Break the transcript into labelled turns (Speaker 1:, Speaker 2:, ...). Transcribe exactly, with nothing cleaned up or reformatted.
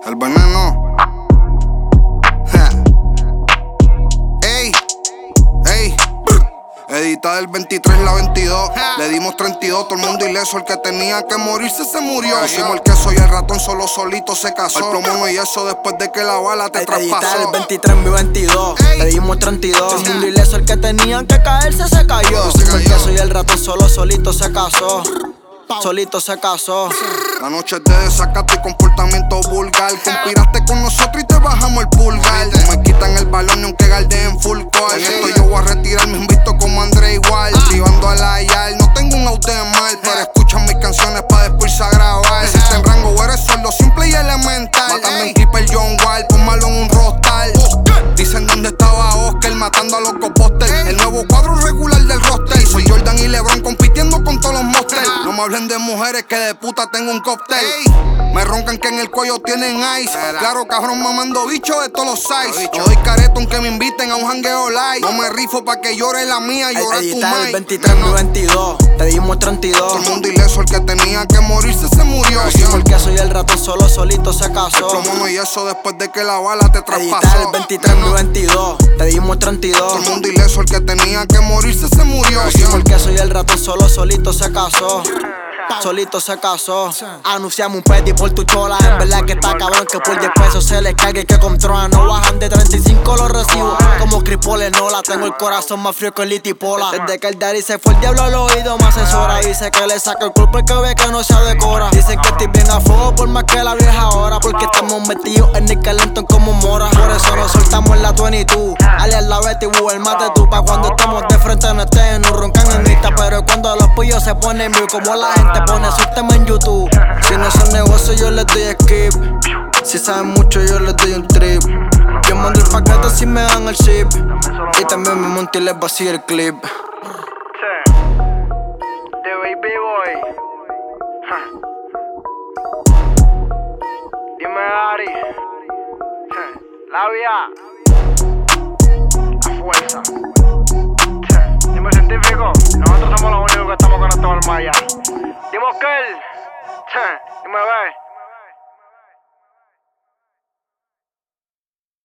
Speaker 1: El veneno. Ja. Ey, ey. Edita del veintitrés la veintidós. Le dimos treinta y dos, todo el mundo ileso. El que tenía que morirse se murió. Decimos el queso y el ratón solo solito se casó. El plomo y eso después de que la bala te traspasó.
Speaker 2: Edita del veintitrés mi veintidós. Le dimos treinta y dos. Todo el mundo ileso. El que tenía que caerse se cayó. Decimos el queso y el ratón solo solito se casó. Solito se casó.
Speaker 1: La noche es de desacato y comportamiento vulgar. Conspiraste con nosotros y te bajamos el pulgar. No me quitan el balón ni aunque galdeen full call. Esto yo voy a retirarme invicto como André igual. Privando a la yal, no tengo un auto de mal. Pero escuchan mis canciones pa' después irse a grabar. Existe en rango, eres sueldo simple y elemental. Matando en Clipper John Wild, pon malo en un rostal. Dicen dónde estaba Oscar matando a los coposters. El nuevo cuadro regular del roster. Soy Jordan y LeBron compitiendo con todos los monsters. No me hablen de mujeres que de puta tengo un cóctel. Me roncan que en el cuello tienen ice. Claro, cabrón, mamando bicho de todos los size. Yo doy careto aunque me inviten a un jangueo light. No me rifo pa' que llore la mía, llore tu
Speaker 2: Edita
Speaker 1: mai.
Speaker 2: del veintitrés mi veintidós. Te dimos treinta y dos.
Speaker 1: Todo el mundo ileso, el que tenía que morirse se murió.
Speaker 2: Decimos el queso y el ratón solo solito se casó.
Speaker 1: El plomo y eso después de que la bala te traspasó.
Speaker 2: Edita del veintitrés mi veintidós. Te dimos treinta y dos.
Speaker 1: Todo el mundo ileso, el que tenía que morirse se murió.
Speaker 2: Decimos el queso y el ratón solo solito se casó. Solito se casó. Anunciamos un peti por tu chola. En verdad que está cabrón que por diez pesos se les cargue que controla. No bajan de treinta y cinco los recibos. Como Cripole no la tengo el corazón más frío que el litipola. Desde que el daddy se fue el diablo al oído me asesora. Dice que le saca el cuerpo el que ve que no se decora. Dicen que estoy bien a fuego por más que la vieja ahora. Porque estamos metidos en el calentón como mora. Por eso nos soltamos en la veintidós. Alias la Betty Boo, el mate tú. Pa' cuando estamos de frente no estén. Nos roncan en lista. Pero cuando los pillos se ponen view como la gente pone su tema en YouTube. Si no son negocios yo les doy skip. Si saben mucho yo les doy un trip. Yo mando el paquete si me dan el chip. Y también me monto y les vacío el clip.
Speaker 3: The Baby Boy. Huh. Dime Ari. Huh. La vía. A fuerza. Huh. Dime científico. Nosotros somos los únicos que estamos conectados al Maya. Dime Oscar. Huh. Dime B.